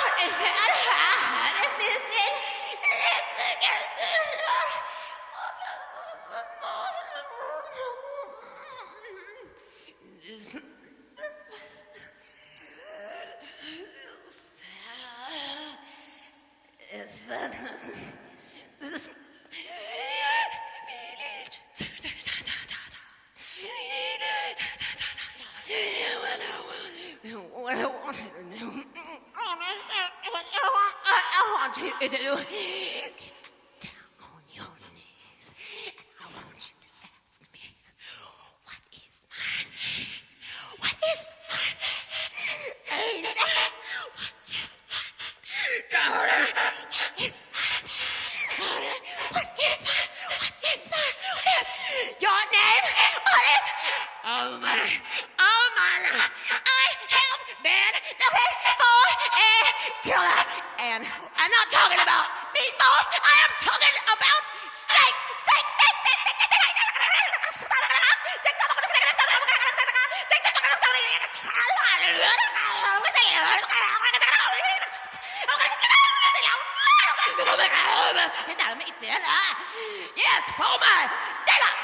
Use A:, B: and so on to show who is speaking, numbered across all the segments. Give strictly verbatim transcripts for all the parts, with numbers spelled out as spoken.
A: What I want you to do. I want you to do. Get down on your knees. And I want you to ask me, what is my name? What is my name? Angel. What is my name? Daughter. What is my name? What is my What is my What is your name? What is Oh my Oh my I have been looking for a killer. And I'm not talking about meatballs. I am talking about steak. Steak, steak, steak, steak, steak, Yes, for my dinner.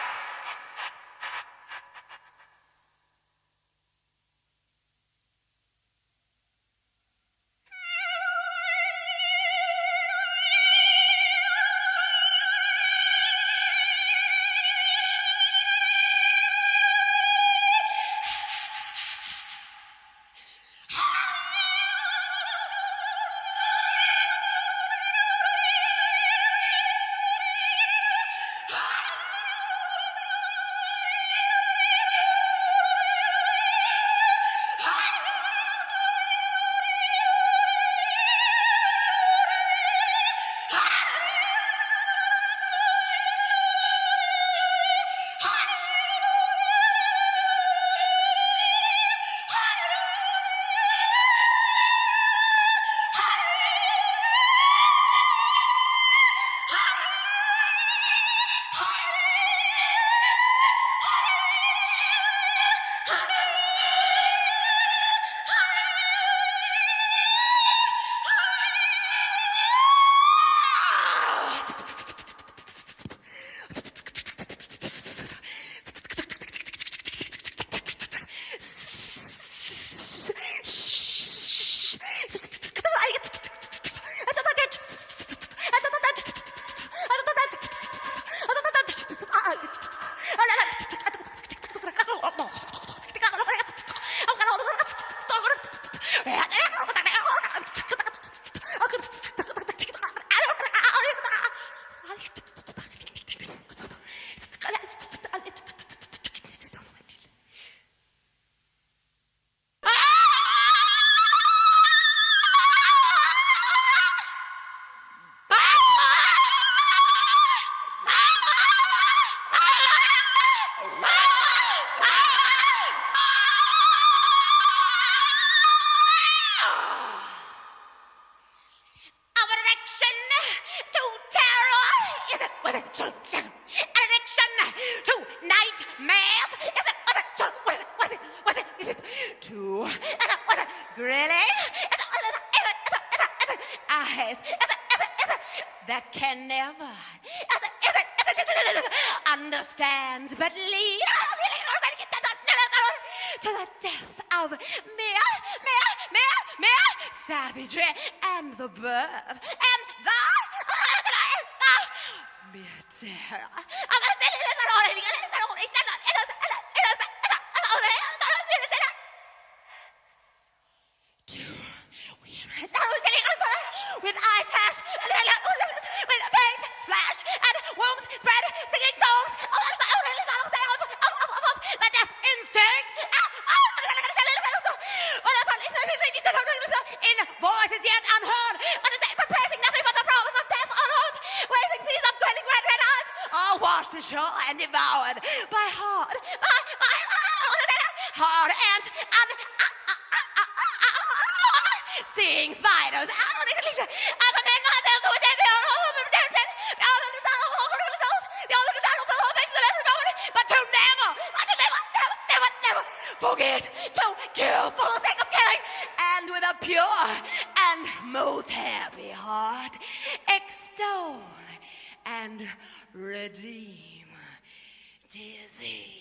A: That can never understand but lead to the death of mere, mere, mere, mere savagery and the birth and the mere terror. With eye sash, with veins slashed, and wombs spread, singing songs, the death instinct, in voices yet unheard, preparing nothing but the promise of death on earth, raising seas of dwelling red, red eyes, all washed ashore and devoured by hard, by, by, hard ant, and seeing spiders. I commend myself to a dead redemption. But to never, to never, never, never, never forget to kill for the sake of killing, and with a pure and most happy heart, extol and redeem disease.